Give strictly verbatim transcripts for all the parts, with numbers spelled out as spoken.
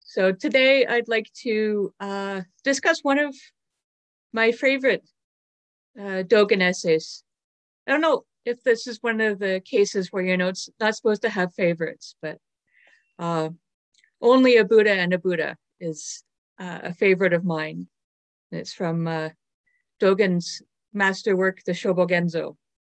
So today I'd like to uh, discuss one of my favorite uh, Dogen essays. I don't know if this is one of the cases where, you know, it's not supposed to have favorites, but uh, Only a Buddha and a Buddha is uh, a favorite of mine. It's from uh, Dogen's masterwork, the Shobogenzo.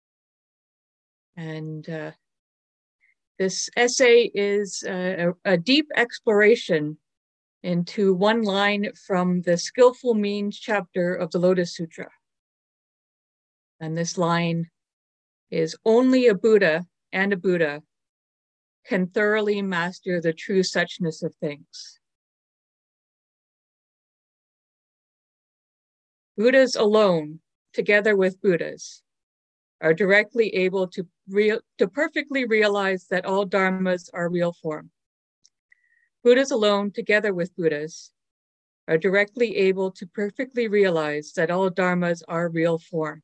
And uh, this essay is a, a deep exploration into one line from the Skillful Means chapter of the Lotus Sutra. And this line is, only a Buddha and a Buddha can thoroughly master the true suchness of things. Buddhas alone, together with Buddhas, are directly able to, real, to perfectly realize that all dharmas are real form. Buddhas alone, together with Buddhas, are directly able to perfectly realize that all dharmas are real form.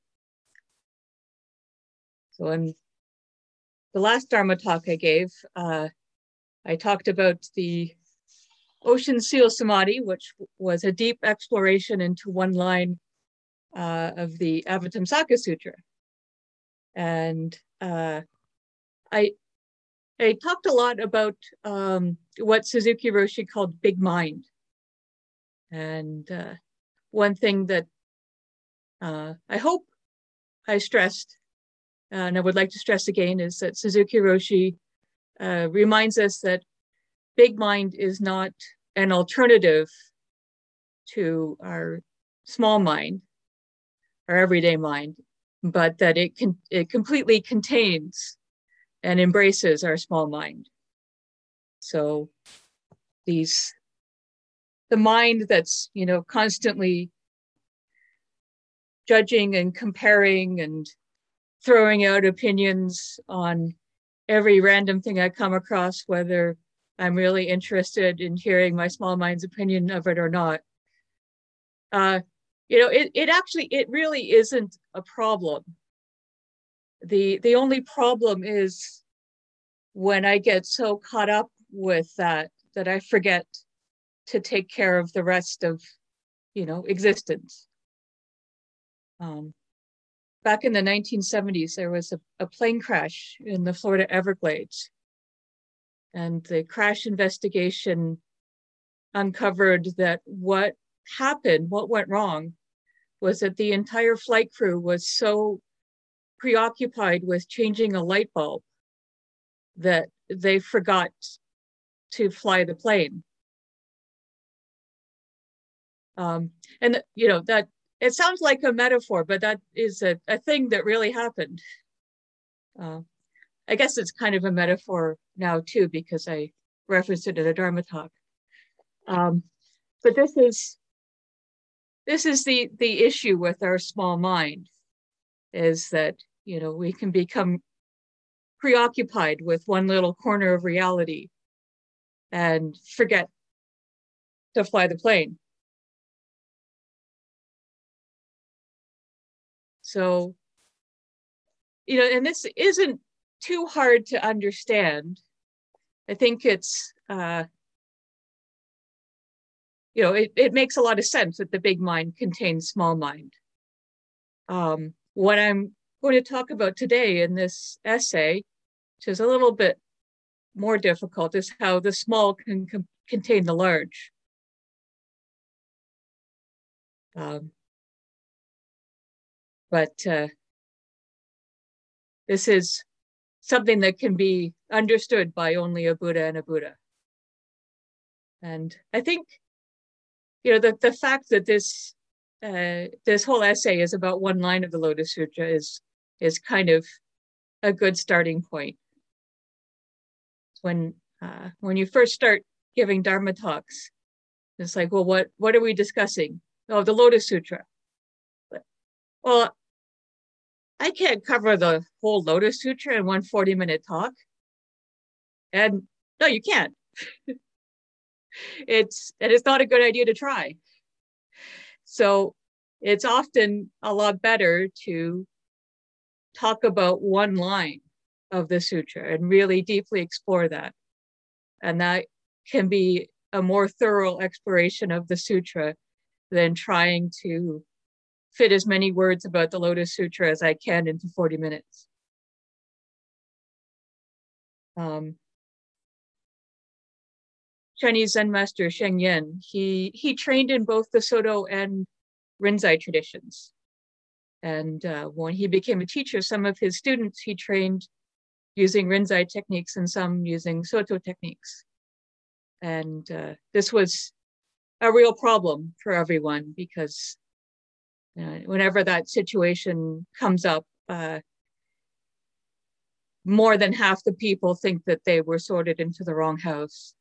So in the last Dharma talk I gave, uh, I talked about the Ocean Seal Samadhi, which was a deep exploration into one line uh, of the Avatamsaka Sutra. And uh, I, I talked a lot about um, what Suzuki Roshi called big mind. And uh, one thing that uh, I hope I stressed, and I would like to stress again, is that Suzuki Roshi uh, reminds us that big mind is not an alternative to our small mind, our everyday mind, but that it can it completely contains and embraces our small mind. So these the mind that's, you know, constantly judging and comparing and throwing out opinions on every random thing I come across, whether I'm really interested in hearing my small mind's opinion of it or not. Uh, you know, it, it actually, it really isn't a problem. The, the only problem is when I get so caught up with that, that I forget to take care of the rest of, you know, existence. Um, back in the nineteen seventies, there was a, a plane crash in the Florida Everglades. And the crash investigation uncovered that what happened, what went wrong, was that the entire flight crew was so preoccupied with changing a light bulb that they forgot to fly the plane. Um, and, you know, that it sounds like a metaphor, but that is a, a thing that really happened. Uh, I guess it's kind of a metaphor now too, because I referenced it in a Dharma talk. Um, but this is this is the the issue with our small mind, is that, you know, we can become preoccupied with one little corner of reality and forget to fly the plane. So, you know, and this isn't too hard to understand. I think it's, uh, you know, it, it makes a lot of sense that the big mind contains small mind. Um, what I'm going to talk about today in this essay, which is a little bit more difficult, is how the small can com- contain the large. Um, but uh, this is something that can be understood by only a Buddha and a Buddha. And I think, you know, the, the fact that this uh, this whole essay is about one line of the Lotus Sutra is is kind of a good starting point. When uh, when you first start giving Dharma talks, it's like, well, what what are we discussing? Oh, the Lotus Sutra. But, well, I can't cover the whole Lotus Sutra in one forty minute talk. And no, you can't. it's and it's not a good idea to try. So it's often a lot better to talk about one line of the sutra and really deeply explore that. And that can be a more thorough exploration of the sutra than trying to fit as many words about the Lotus Sutra as I can into forty minutes. Um, Chinese Zen master Sheng Yen, he, he trained in both the Soto and Rinzai traditions. And uh, when he became a teacher, some of his students he trained using Rinzai techniques and some using Soto techniques. And uh, this was a real problem for everyone because uh, whenever that situation comes up, uh, more than half the people think that they were sorted into the wrong house.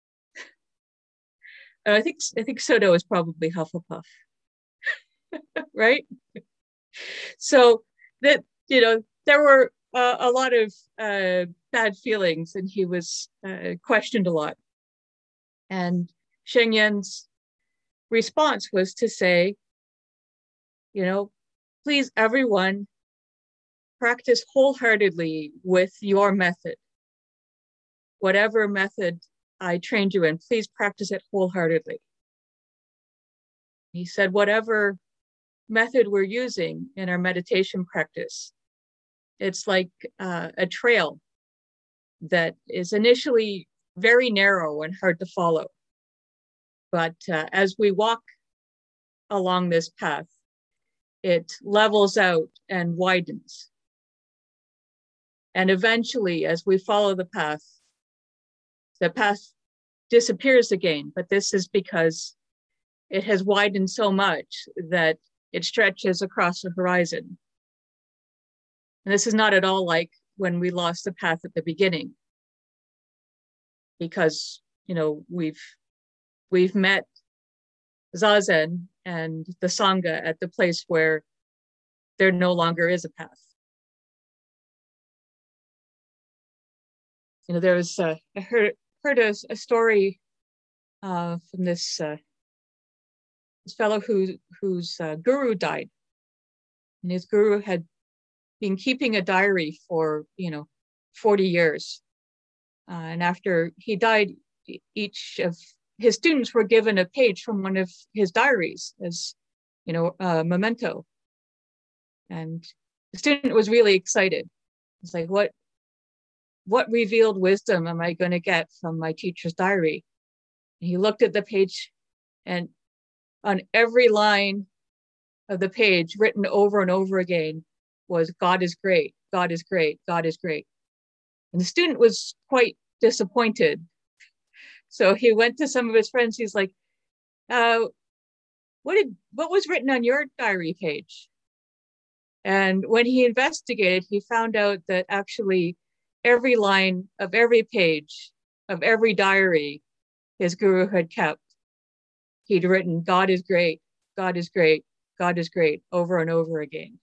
And I think I think Soto is probably Hufflepuff, right? So that, you know, there were uh, a lot of uh, bad feelings, and he was uh, questioned a lot. And Sheng Yen's response was to say, you know, please, everyone, practice wholeheartedly with your method. Whatever method I trained you in, please practice it wholeheartedly. He said, whatever method we're using in our meditation practice, it's like uh, a trail that is initially very narrow and hard to follow. But uh, as we walk along this path, it levels out and widens. And eventually, as we follow the path, the path disappears again. But this is because it has widened so much that it stretches across the horizon. And this is not at all like when we lost the path at the beginning, because, you know, we've we've met Zazen and the Sangha at the place where there no longer is a path. You know, there was uh, I heard heard a, a story uh, from this uh, this fellow who whose uh, guru died, and his guru had been keeping a diary for, you know, forty years, uh, and after he died, each of his students were given a page from one of his diaries as, you know, a memento. And the student was really excited. It's like, what what revealed wisdom am I going to get from my teacher's diary? And he looked at the page, and on every line of the page, written over and over again, was God is great, God is great, God is great. And the student was quite disappointed. So he went to some of his friends. He's like, uh, what did what was written on your diary page? And when he investigated, he found out that actually every line of every page of every diary his guru had kept, he'd written, God is great, God is great, God is great, over and over again.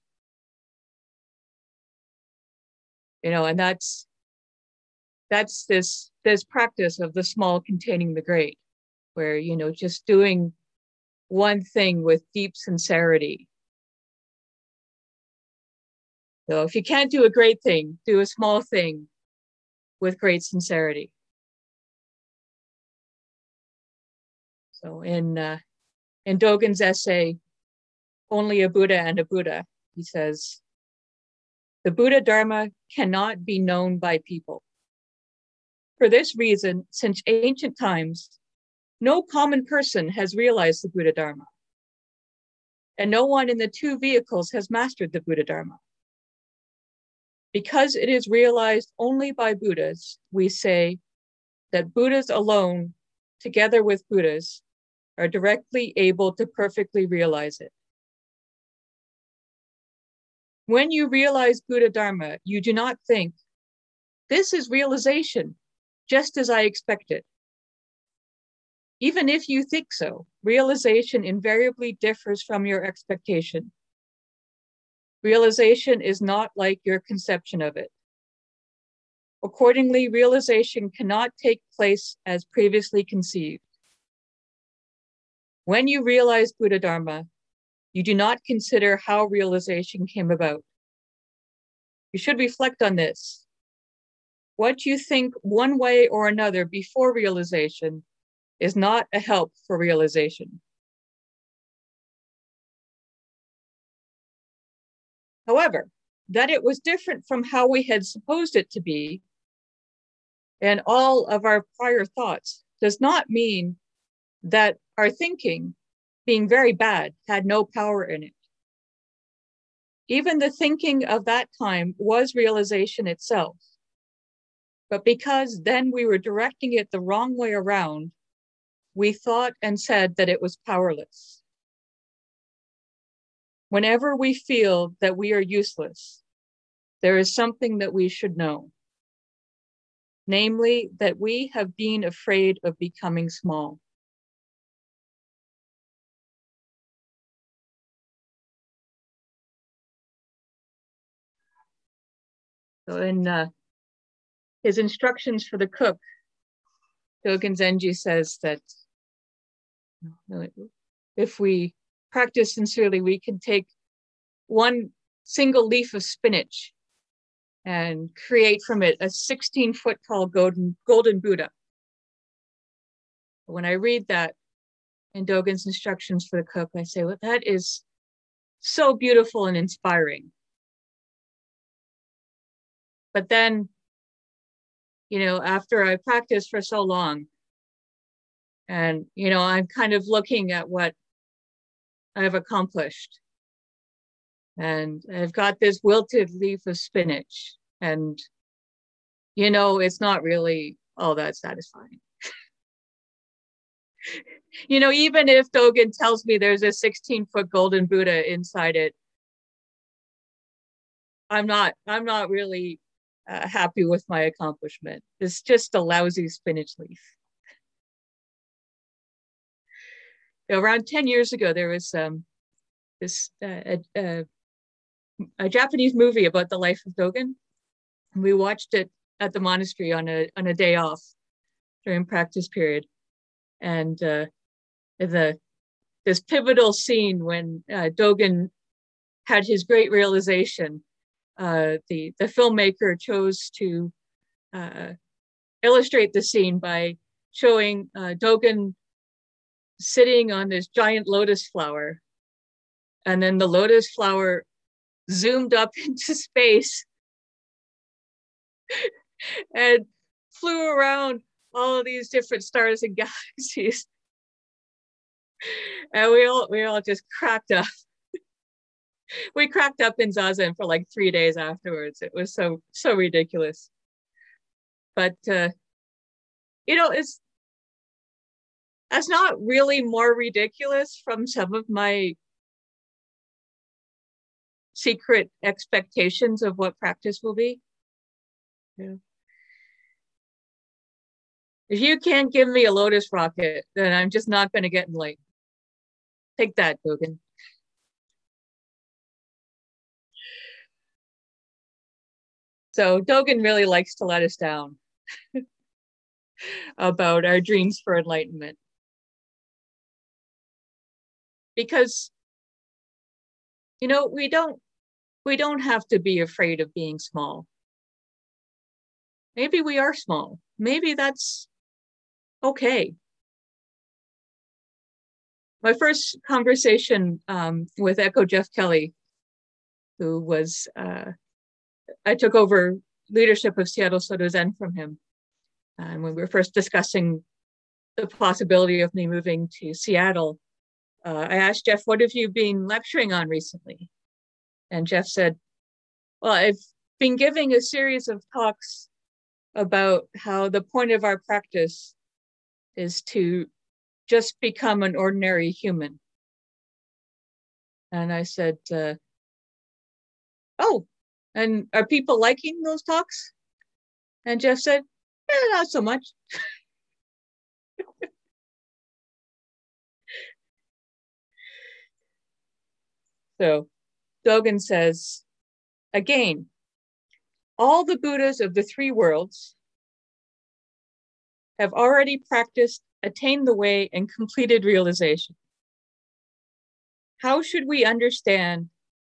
You know, and that's that's this this practice of the small containing the great, where, you know, just doing one thing with deep sincerity. So if you can't do a great thing, do a small thing with great sincerity. So in uh, in Dogen's essay, Only a Buddha and a Buddha, he says, the Buddha Dharma cannot be known by people. For this reason, since ancient times, no common person has realized the Buddha Dharma, and no one in the two vehicles has mastered the Buddha Dharma. Because it is realized only by Buddhas, we say that Buddhas alone, together with Buddhas, are directly able to perfectly realize it. When you realize Buddha Dharma, you do not think, this is realization, just as I expected. Even if you think so, realization invariably differs from your expectation. Realization is not like your conception of it. Accordingly, realization cannot take place as previously conceived. When you realize Buddha Dharma, you do not consider how realization came about. You should reflect on this. What you think one way or another before realization is not a help for realization. However, that it was different from how we had supposed it to be, and all of our prior thoughts, does not mean that our thinking, being very bad, had no power in it. Even the thinking of that time was realization itself. But because then we were directing it the wrong way around, we thought and said that it was powerless. Whenever we feel that we are useless, there is something that we should know. Namely, that we have been afraid of becoming small. So in uh, his instructions for the cook, Dogen Zenji says that if we practice sincerely, we can take one single leaf of spinach and create from it a sixteen foot tall golden, golden Buddha. When I read that in Dogen's instructions for the cook, I say, well, that is so beautiful and inspiring. But then, you know, after I practiced for so long, and, you know, I'm kind of looking at what I've accomplished. And I've got this wilted leaf of spinach. And, you know, it's not really all that satisfying. You know, even if Dogen tells me there's a sixteen foot golden Buddha inside it, I'm not, I'm not really uh, happy with my accomplishment. It's just a lousy spinach leaf. Around ten years ago, there was um, this uh, a, a Japanese movie about the life of Dogen. And we watched it at the monastery on a on a day off during practice period. And uh, the this pivotal scene when uh, Dogen had his great realization, uh, the, the filmmaker chose to uh, illustrate the scene by showing uh, Dogen sitting on this giant lotus flower. And then the lotus flower zoomed up into space and flew around all of these different stars and galaxies. And we all we all just cracked up. We cracked up in Zazen for like three days afterwards. It was so, so ridiculous. But, uh, you know, it's, that's not really more ridiculous from some of my secret expectations of what practice will be. Yeah. If you can't give me a lotus rocket, then I'm just not going to get enlightened. Take that, Dogen. So Dogen really likes to let us down about our dreams for enlightenment. Because, you know, we don't, we don't have to be afraid of being small. Maybe we are small. Maybe that's okay. My first conversation um, with Echo Jeff Kelly, who was, uh, I took over leadership of Seattle Soto Zen from him. And when we were first discussing the possibility of me moving to Seattle, uh, I asked Jeff, what have you been lecturing on recently? And Jeff said, well, I've been giving a series of talks about how the point of our practice is to just become an ordinary human. And I said, uh, oh, and are people liking those talks? And Jeff said, eh, not so much. So Dogen says, again, all the Buddhas of the three worlds have already practiced, attained the way, and completed realization. How should we understand?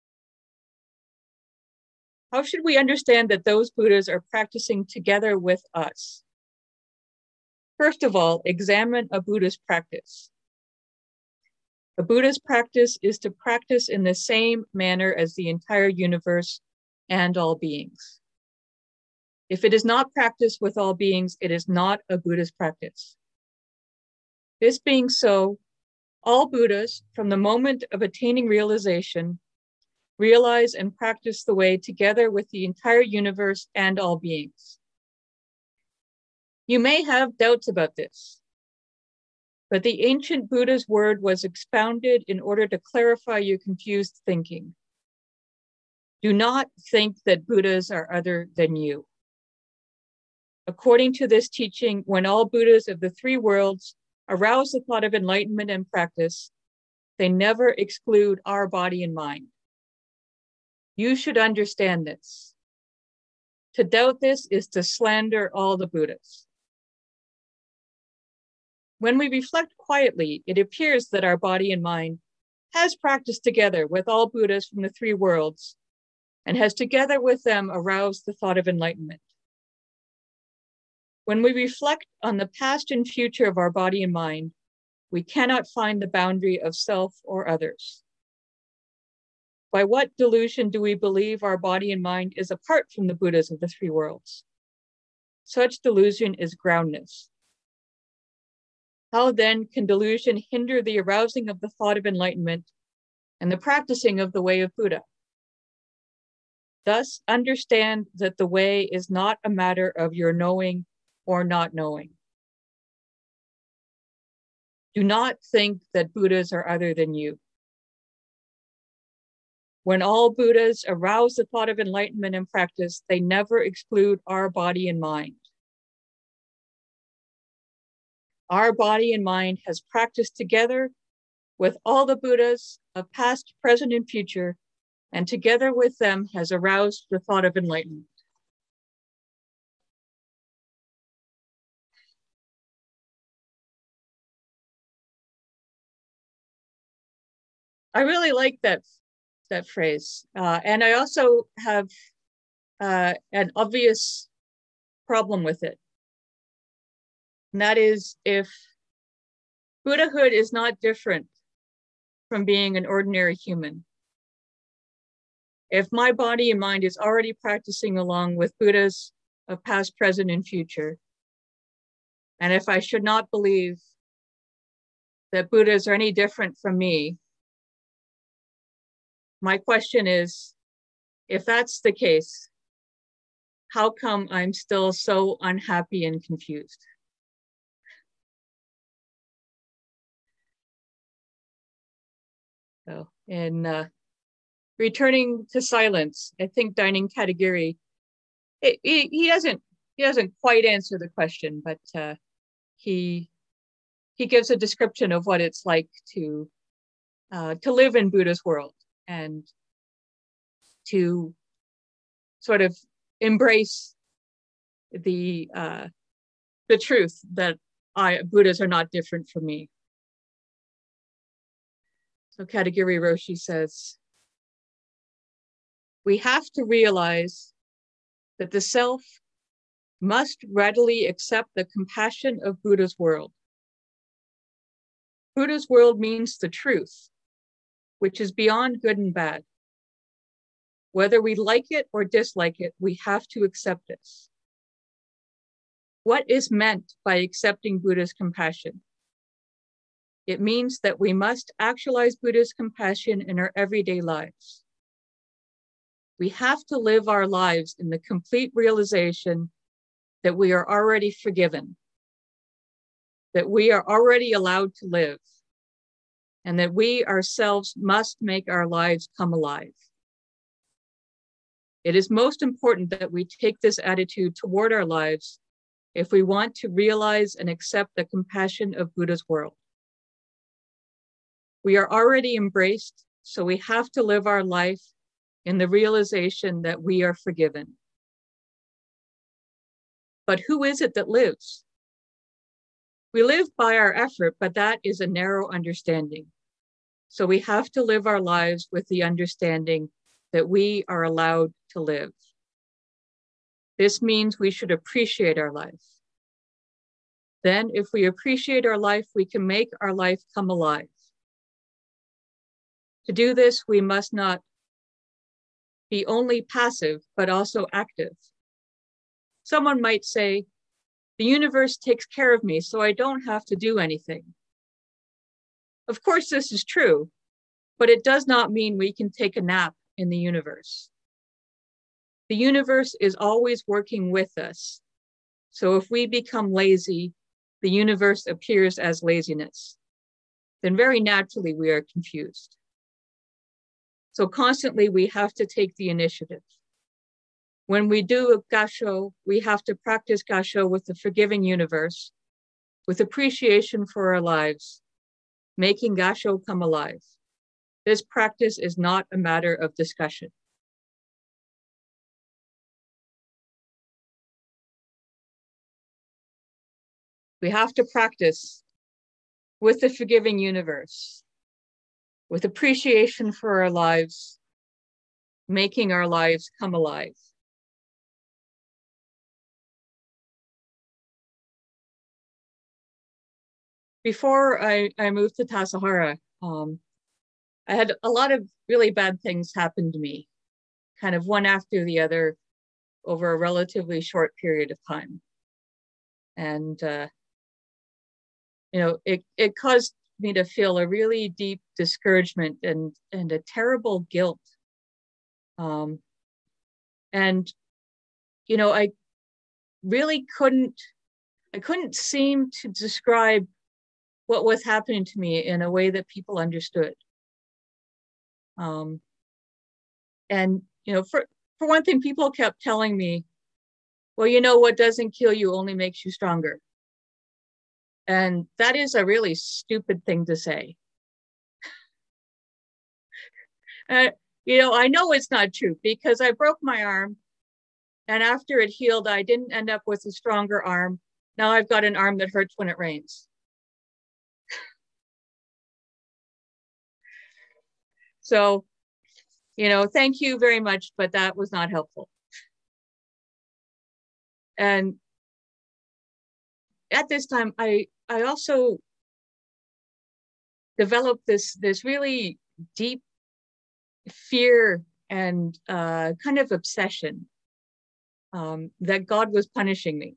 How should we understand that those Buddhas are practicing together with us? First of all, examine a Buddhist practice. A Buddhist practice is to practice in the same manner as the entire universe and all beings. If it is not practiced with all beings, it is not a Buddhist practice. This being so, all Buddhas, from the moment of attaining realization, realize and practice the way together with the entire universe and all beings. You may have doubts about this, but the ancient Buddha's word was expounded in order to clarify your confused thinking. Do not think that Buddhas are other than you. According to this teaching, when all Buddhas of the three worlds arouse the thought of enlightenment and practice, they never exclude our body and mind. You should understand this. To doubt this is to slander all the Buddhas. When we reflect quietly, it appears that our body and mind has practiced together with all Buddhas from the three worlds and has together with them aroused the thought of enlightenment. When we reflect on the past and future of our body and mind, we cannot find the boundary of self or others. By what delusion do we believe our body and mind is apart from the Buddhas of the three worlds? Such delusion is groundless. How then can delusion hinder the arousing of the thought of enlightenment and the practicing of the way of Buddha? Thus, understand that the way is not a matter of your knowing or not knowing. Do not think that Buddhas are other than you. When all Buddhas arouse the thought of enlightenment and practice, they never exclude our body and mind. Our body and mind has practiced together with all the Buddhas of past, present, and future, and together with them has aroused the thought of enlightenment. I really like that, that phrase. Uh, and I also have uh, an obvious problem with it. And that is, if Buddhahood is not different from being an ordinary human, if my body and mind is already practicing along with Buddhas of past, present, and future, and if I should not believe that Buddhas are any different from me, my question is, if that's the case, how come I'm still so unhappy and confused? So in uh, Returning to Silence, I think Dining Katagiri, it, it, he doesn't he doesn't quite answer the question, but uh, he he gives a description of what it's like to uh, to live in Buddha's world and to sort of embrace the uh, the truth that I Buddhas are not different from me. So Katagiri Roshi says, we have to realize that the self must readily accept the compassion of Buddha's world. Buddha's world means the truth, which is beyond good and bad. Whether we like it or dislike it, we have to accept this. What is meant by accepting Buddha's compassion? It means that we must actualize Buddha's compassion in our everyday lives. We have to live our lives in the complete realization that we are already forgiven, that we are already allowed to live, and that we ourselves must make our lives come alive. It is most important that we take this attitude toward our lives if we want to realize and accept the compassion of Buddha's world. We are already embraced, so we have to live our life in the realization that we are forgiven. But who is it that lives? We live by our effort, but that is a narrow understanding. So we have to live our lives with the understanding that we are allowed to live. This means we should appreciate our life. Then if we appreciate our life, we can make our life come alive. To do this, we must not be only passive, but also active. Someone might say, the universe takes care of me, so I don't have to do anything. Of course, this is true, but it does not mean we can take a nap in the universe. The universe is always working with us. So if we become lazy, the universe appears as laziness. Then very naturally, we are confused. So constantly, we have to take the initiative. When we do a gasho, we have to practice gasho with the forgiving universe, with appreciation for our lives, making gasho come alive. This practice is not a matter of discussion. We have to practice with the forgiving universe, with appreciation for our lives, making our lives come alive. Before I, I moved to Tassajara, um, I had a lot of really bad things happen to me, kind of one after the other over a relatively short period of time. And, uh, you know, it, it caused me to feel a really deep discouragement and, and a terrible guilt. Um, and, you know, I really couldn't, I couldn't seem to describe what was happening to me in a way that people understood. Um, and, you know, for, for one thing, people kept telling me, well, you know, what doesn't kill you only makes you stronger. And that is a really stupid thing to say. Uh, you know, I know it's not true because I broke my arm, and after it healed, I didn't end up with a stronger arm. Now I've got an arm that hurts when it rains. So, you know, thank you very much, but that was not helpful. And at this time, I I also developed this this really deep fear and uh, kind of obsession um, that God was punishing me.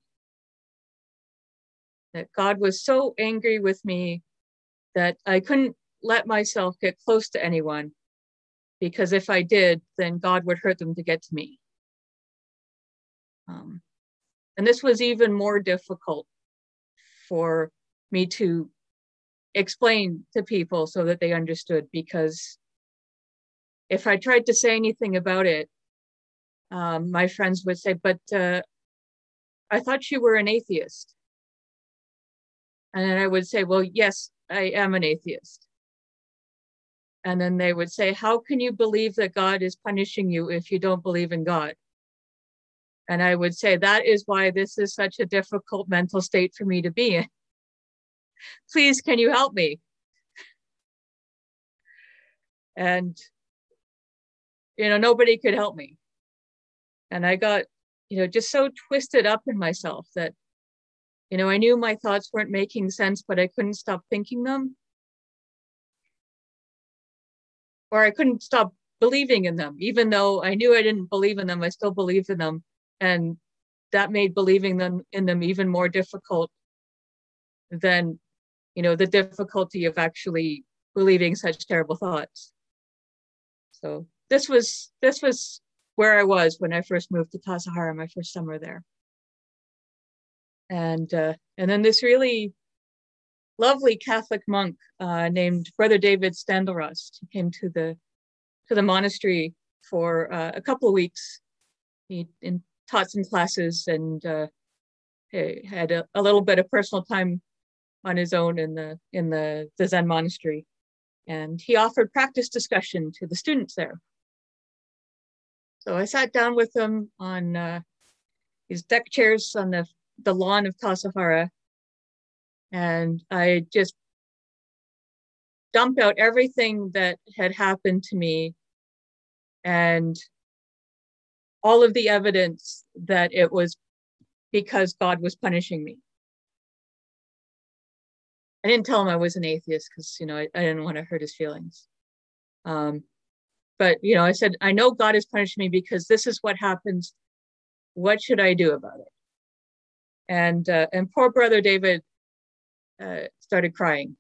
That God was so angry with me that I couldn't let myself get close to anyone, because if I did, then God would hurt them to get to me. Um, and this was even more difficult for me to explain to people so that they understood, because if I tried to say anything about it, um, my friends would say, but uh, I thought you were an atheist. And then I would say, well, yes, I am an atheist. And then they would say, how can you believe that God is punishing you if you don't believe in God? And I would say, that is why this is such a difficult mental state for me to be in. Please, can you help me? And, you know, nobody could help me. And I got, you know, just so twisted up in myself that, you know, I knew my thoughts weren't making sense, but I couldn't stop thinking them. Or I couldn't stop believing in them. Even though I knew I didn't believe in them, I still believed in them. And that made believing them in them even more difficult than, you know, the difficulty of actually believing such terrible thoughts. So this was this was where I was when I first moved to Tassajara, my first summer there. And uh, and then this really lovely Catholic monk uh, named Brother David Standelrust came to the to the monastery for uh, a couple of weeks. He in, taught some classes and uh, had a, a little bit of personal time on his own in the in the, the Zen monastery. And he offered practice discussion to the students there. So I sat down with him on uh, these deck chairs on the, the lawn of Tassajara, and I just dumped out everything that had happened to me and all of the evidence that it was because God was punishing me. I didn't tell him I was an atheist because, you know, I, I didn't want to hurt his feelings. Um, but, you know, I said, I know God is punishing me because this is what happens. What should I do about it? And, uh, and poor brother David uh, started crying.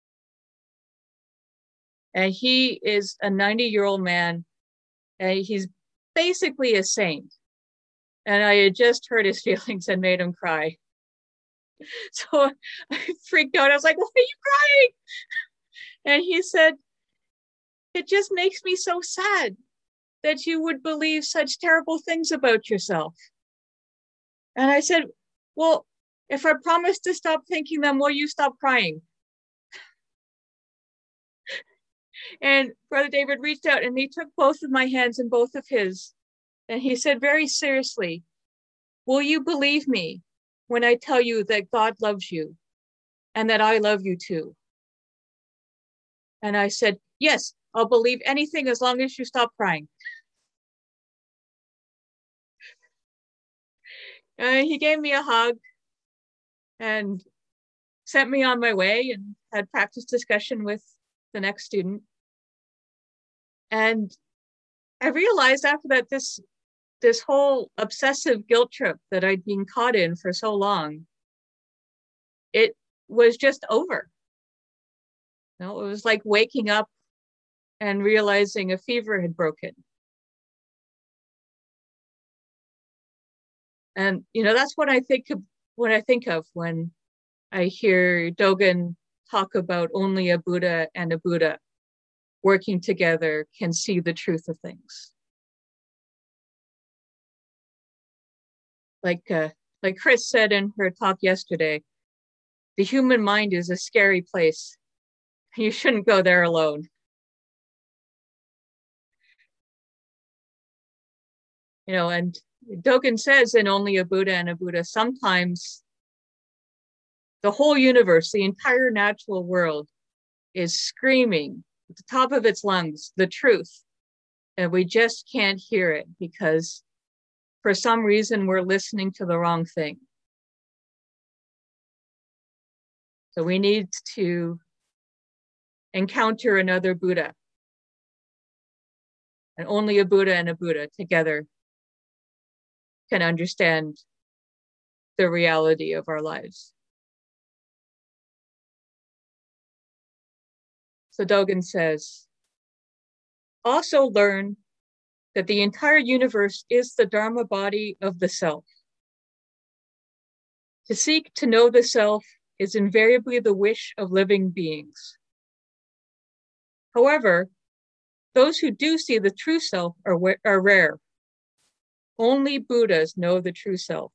And he is a ninety year old man, and he's basically a saint. And I had just hurt his feelings and made him cry. So I freaked out. I was like, why are you crying? And he said, it just makes me so sad that you would believe such terrible things about yourself. And I said, well, if I promise to stop thinking them, will you stop crying? And Brother David reached out and he took both of my hands in both of his. And he said very seriously, will you believe me when I tell you that God loves you and that I love you too? And I said, yes, I'll believe anything as long as you stop crying. And he gave me a hug and sent me on my way and had practice discussion with the next student. And I realized after that, this, this whole obsessive guilt trip that I'd been caught in for so long, it was just over. You know, it was like waking up and realizing a fever had broken. And, you know, that's what I think of what I think of when I hear Dogen talk about only a Buddha and a Buddha working together can see the truth of things. Like, uh, like Chris said in her talk yesterday, the human mind is a scary place. You shouldn't go there alone. You know, and Dogen says in Only a Buddha and a Buddha, sometimes the whole universe, the entire natural world is screaming at the top of its lungs, the truth. And we just can't hear it because for some reason we're listening to the wrong thing. So we need to encounter another Buddha. And only a Buddha and a Buddha together can understand the reality of our lives. So Dogen says, also learn that the entire universe is the Dharma body of the self. To seek to know the self is invariably the wish of living beings. However, those who do see the true self are, are rare. Only Buddhas know the true self.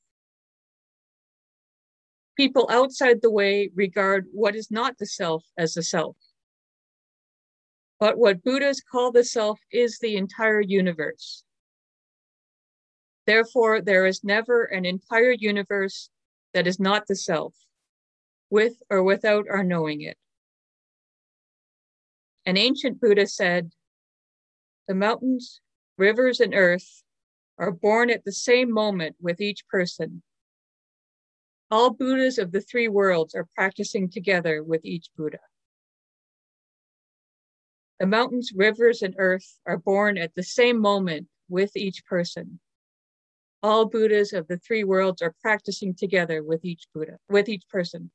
People outside the way regard what is not the self as the self. But what Buddhas call the self is the entire universe. Therefore, there is never an entire universe that is not the self, with or without our knowing it. An ancient Buddha said, the mountains, rivers, and earth are born at the same moment with each person. All Buddhas of the three worlds are practicing together with each Buddha. The mountains, rivers, and earth are born at the same moment with each person. All Buddhas of the three worlds are practicing together with each Buddha, with each person.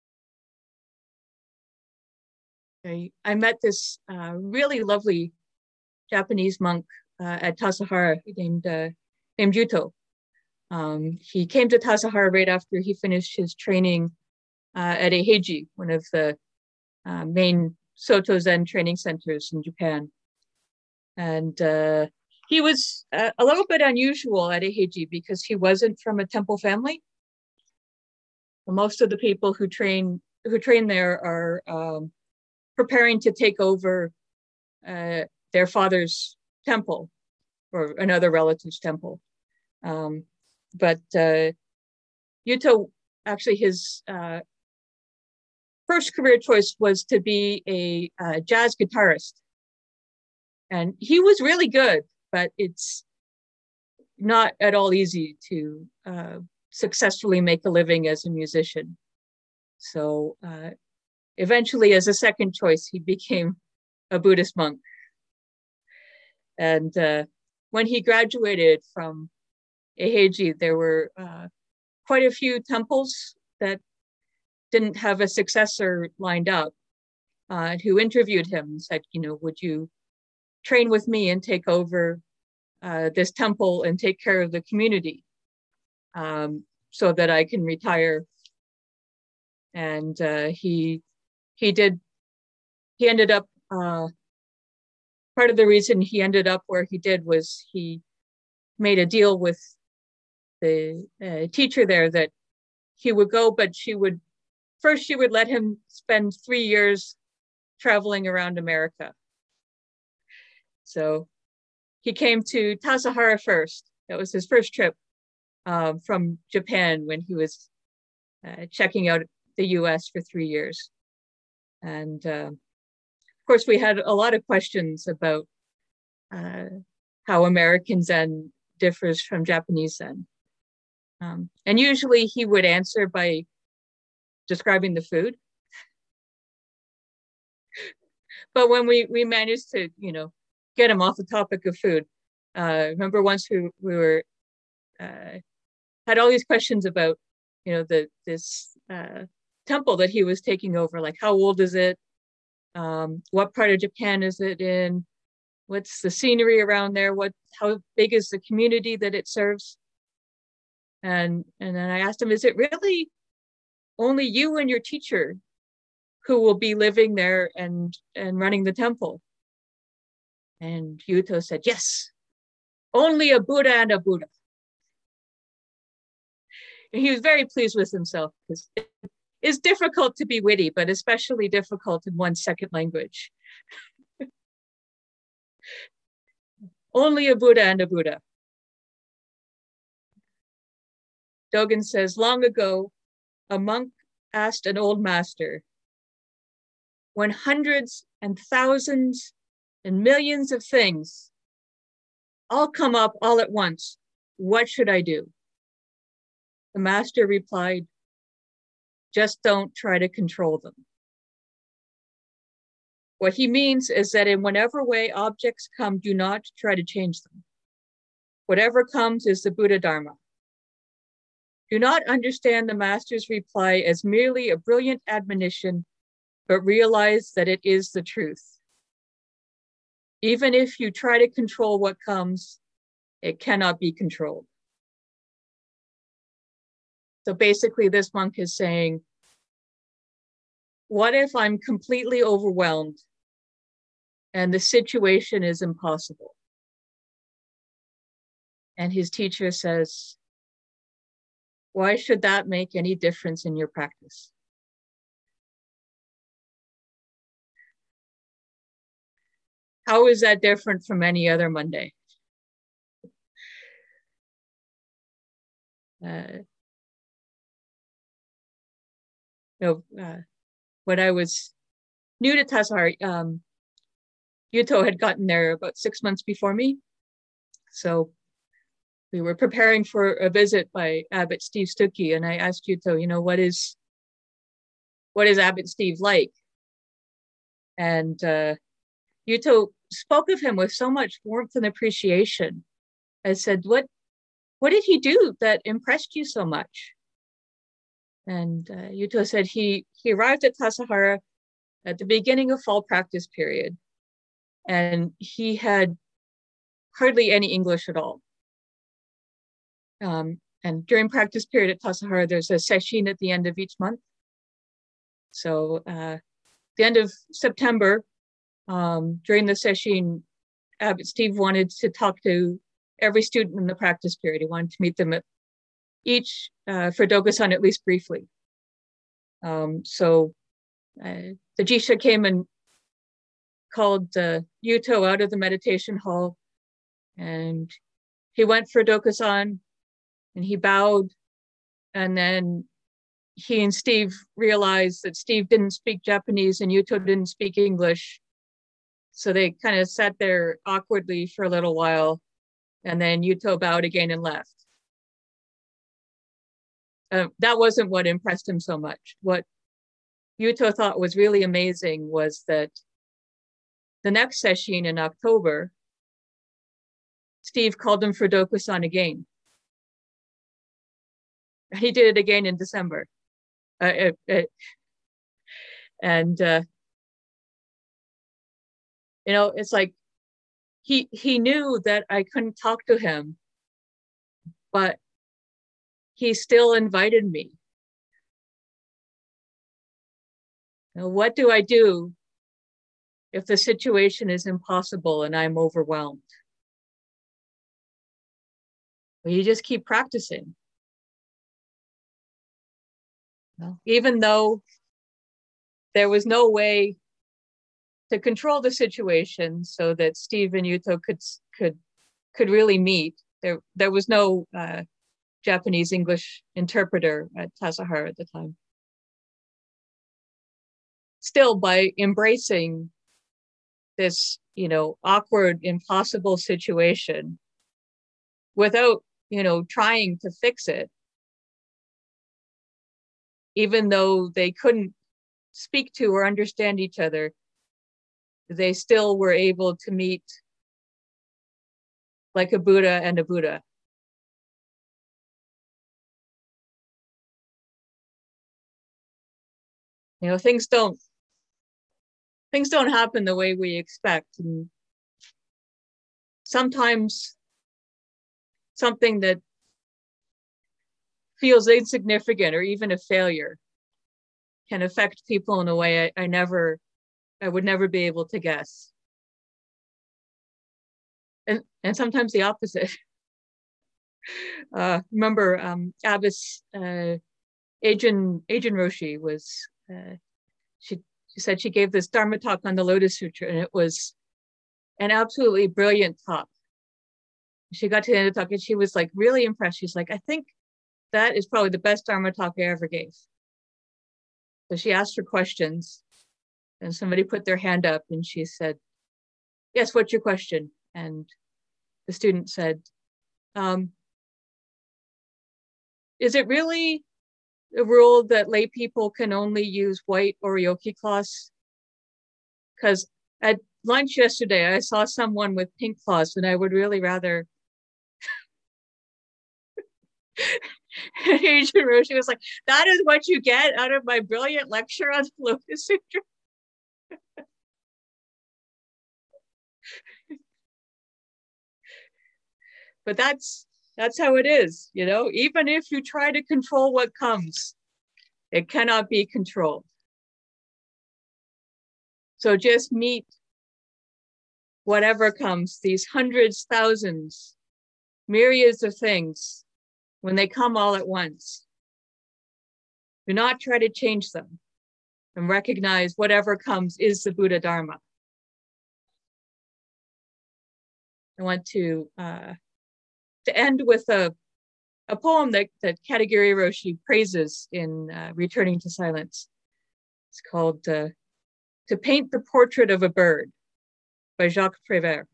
I, I met this uh, really lovely Japanese monk uh, at Tassajara named, uh, named Yuto. Um, he came to Tassajara right after he finished his training uh, at Eiheiji, one of the uh, main Soto Zen training centers in Japan. And uh, he was uh, a little bit unusual at Eiheiji because he wasn't from a temple family. Most of the people who train who train there are um, preparing to take over uh, their father's temple or another relative's temple. Um, but uh, Yuto, actually his uh, first career choice was to be a uh, jazz guitarist. And he was really good, but it's not at all easy to uh, successfully make a living as a musician. So uh, eventually, as a second choice, he became a Buddhist monk. And uh, when he graduated from Eiheiji, there were uh, quite a few temples that didn't have a successor lined up, uh, who interviewed him and said, you know, would you train with me and take over uh, this temple and take care of the community um, so that I can retire? And uh, he he did. He ended up. Uh, part of the reason he ended up where he did was he made a deal with the uh, teacher there that he would go, but she would first she would let him spend three years traveling around America. So he came to Tassajara first. That was his first trip um, from Japan when he was uh, checking out the U S for three years. And uh, of course, we had a lot of questions about uh, how American Zen differs from Japanese Zen. Um, and usually he would answer by describing the food. But when we, we managed to, you know, get him off the topic of food, uh, remember once we, we were, uh, had all these questions about, you know, the this uh, temple that he was taking over, like how old is it? Um, what part of Japan is it in? What's the scenery around there? What, how big is the community that it serves? And, and then I asked him, is it really only you and your teacher who will be living there and, and running the temple? And Yuto said, yes, only a Buddha and a Buddha. And he was very pleased with himself because it is difficult to be witty, but especially difficult in one's second language. Only a Buddha and a Buddha. Dogen says, long ago, a monk asked an old master, when hundreds and thousands and millions of things all come up all at once, what should I do? The master replied, just don't try to control them. What he means is that in whatever way objects come, do not try to change them. Whatever comes is the Buddha Dharma. Do not understand the master's reply as merely a brilliant admonition, but realize that it is the truth. Even if you try to control what comes, it cannot be controlled. So basically this monk is saying, what if I'm completely overwhelmed and the situation is impossible? And his teacher says, why should that make any difference in your practice? How is that different from any other Monday? Uh, you know, uh, when I was new to Tassajara, um, Yuto had gotten there about six months before me. So we were preparing for a visit by Abbot Steve Stuckey, and I asked Yuto, you know, what is, what is Abbot Steve like? And uh, Yuto spoke of him with so much warmth and appreciation. I said, what, what did he do that impressed you so much? And uh, Yuto said he, he arrived at Tassajara at the beginning of fall practice period, and he had hardly any English at all. Um, and during practice period at Tassajara, there's a sesshin at the end of each month. So uh, the end of September, um, during the sesshin, Abbot Steve wanted to talk to every student in the practice period. He wanted to meet them at each uh, for Dokusan at least briefly. Um, so uh, the Jisha came and called uh, Yuto out of the meditation hall, and he went for Dokusan and he bowed, and then he and Steve realized that Steve didn't speak Japanese and Yuto didn't speak English. So they kind of sat there awkwardly for a little while, and then Yuto bowed again and left. Uh, that wasn't what impressed him so much. What Yuto thought was really amazing was that the next session in October, Steve called him for Dokusan again. He did it again in December. Uh, it, it, and, uh, you know, it's like, he, he knew that I couldn't talk to him, but he still invited me. Now, what do I do if the situation is impossible and I'm overwhelmed? Well, you just keep practicing. Well, even though there was no way to control the situation so that Steve and Yuto could could could really meet, there there was no uh, Japanese English interpreter at Tassajara at the time. Still, by embracing this, you know, awkward, impossible situation without, you know, trying to fix it, even though they couldn't speak to or understand each other, they still were able to meet like a Buddha and a Buddha. You know, things don't things don't happen the way we expect. And sometimes something that feels insignificant or even a failure can affect people in a way I, I never, I would never be able to guess. And, and sometimes the opposite. uh, remember, um, Abbess uh, Ajahn, Ajahn Roshi was, uh, she, she said she gave this Dharma talk on the Lotus Sutra, and it was an absolutely brilliant talk. She got to the end of the talk and she was like really impressed. She's like, I think that is probably the best Dharma talk I ever gave. So she asked her questions and somebody put their hand up and she said, yes, what's your question? And the student said, um, is it really a rule that lay people can only use white oryoki cloths? Because at lunch yesterday, I saw someone with pink cloths and I would really rather. Ajahn Roshi was like, that is what you get out of my brilliant lecture on the Lotus Sutra. But that's that's how it is, you know, even if you try to control what comes, it cannot be controlled. So just meet whatever comes, these hundreds, thousands, myriads of things, when they come all at once. Do not try to change them and recognize whatever comes is the Buddha Dharma. I want to uh, to end with a, a poem that, that Katagiri Roshi praises in uh, Returning to Silence. It's called uh, To Paint the Portrait of a Bird by Jacques Prévert.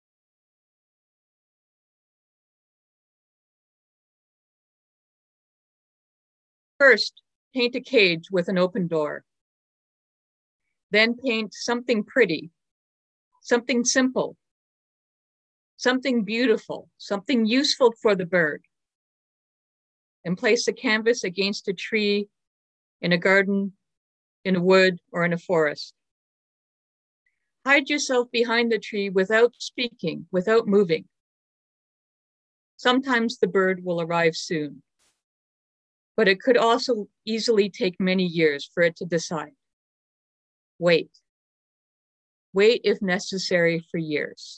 First, paint a cage with an open door. Then paint something pretty, something simple, something beautiful, something useful for the bird, and place the canvas against a tree, in a garden, in a wood, or in a forest. Hide yourself behind the tree without speaking, without moving. Sometimes the bird will arrive soon, but it could also easily take many years for it to decide. Wait. Wait if necessary for years.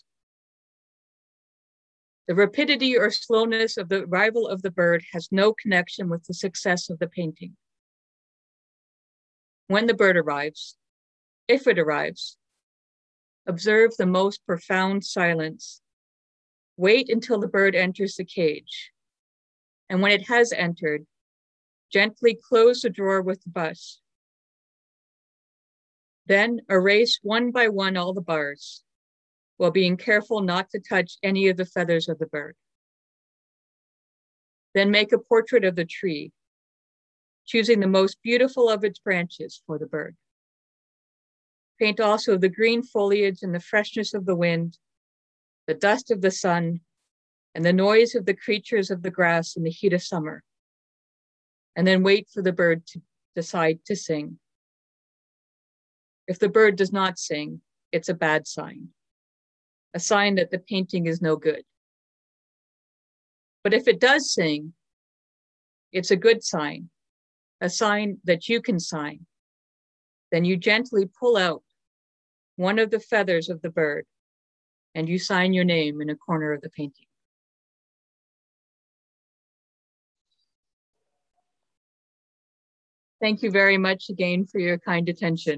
The rapidity or slowness of the arrival of the bird has no connection with the success of the painting. When the bird arrives, if it arrives, observe the most profound silence. Wait until the bird enters the cage. And when it has entered, gently close the drawer with the bus. Then erase one by one all the bars, while being careful not to touch any of the feathers of the bird. Then make a portrait of the tree. choosing the most beautiful of its branches for the bird. Paint also the green foliage and the freshness of the wind, the dust of the sun, and the noise of the creatures of the grass in the heat of summer. And then wait for the bird to decide to sing. If the bird does not sing, it's a bad sign, a sign that the painting is no good. But if it does sing, it's a good sign, a sign that you can sign. Then you gently pull out one of the feathers of the bird and you sign your name in a corner of the painting. Thank you very much again for your kind attention.